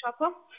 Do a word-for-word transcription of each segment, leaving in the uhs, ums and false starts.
ቻፓ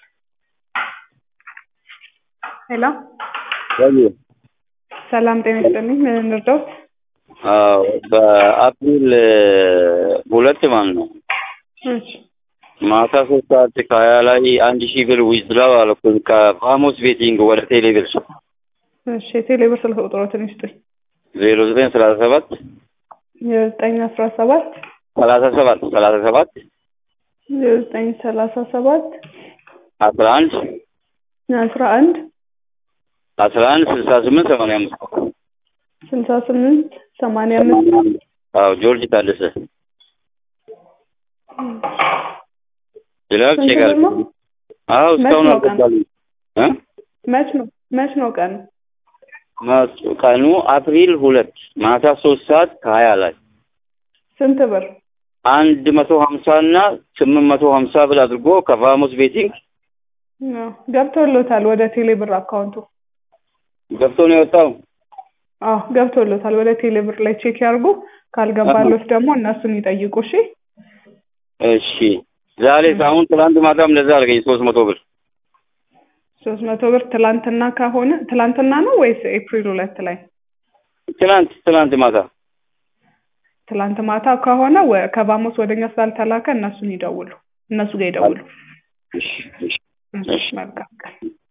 ሄሎ ወይ ሰላም ጤና ይስጥልኝ። ምን እንርዳዎት? አዎ በአፕሪል ሁለት ማለት ነው። እሺ ማታ ሶስት ሰዓት ከሀያ ላይ አንድ ሺህ ብር ዊዝድራው አልኩኝ ከፋሞስ ቤቲንግ ወደ ቴሌብር። እሺ ቴሌብር ስልክ ቁጥሮትን ይስጡኝ። ዜሮ ዘጠኝ ሰላሳ ሰባት ዘጠኝ አስራ ሰባት ሰላሳ ሰባት ሰላሳ ሰባት ዘጠኝ ሰላሳ ሰባት አስራ አንድ አስራ አንድ አስራ አንድ ስልሳ ስምንት ሰማንያ አምስት ስልሳ ስምንት ሰማንያ አምስት አዎ ጆርጅ ታደሰ ይላል ቼጋል አዎ እስካሁን አልገባልኝ እ መች ነው መች ነው ቀኑ? ቀኑ አፕሪል ሁለት ማታ ሶስት ሰዓት ከሀያ ላይ ስንት ብር? አንድ መቶ ሀምሳ እና ስምንት መቶ ሀምሳ ብር አድርጎ ከፋሞስ ቤቲንግ ገብቶሎታል ወደ ቴሌብር አካውንቱ ገብቶ ነው የወጣው። አዎ ገብቶሎታል። ወደ ቴሌብር ላይ ቼክ ያርጉ። ካልገባሎት ደግሞ እነሱን ይጠይቁ። እሺ እሺ ዛሬ ሳሁን ትላንት ማታም ለዛ አልገኝ ሶስት መቶ ብር ሶስት መቶ ብር ትላንትና ከሆነ ትላንትና ነው ወይስ ኤፕሪል ሁለት ላይ? ትላንት ትላንት ማታ ትላንት ማታ ከሆነ ከፋሞስ ወደኛ ስላልተላከ እነሱን ይደውሉ እነሱ ጋር ይደውሉ። እሺ እሺ እሺ መልካም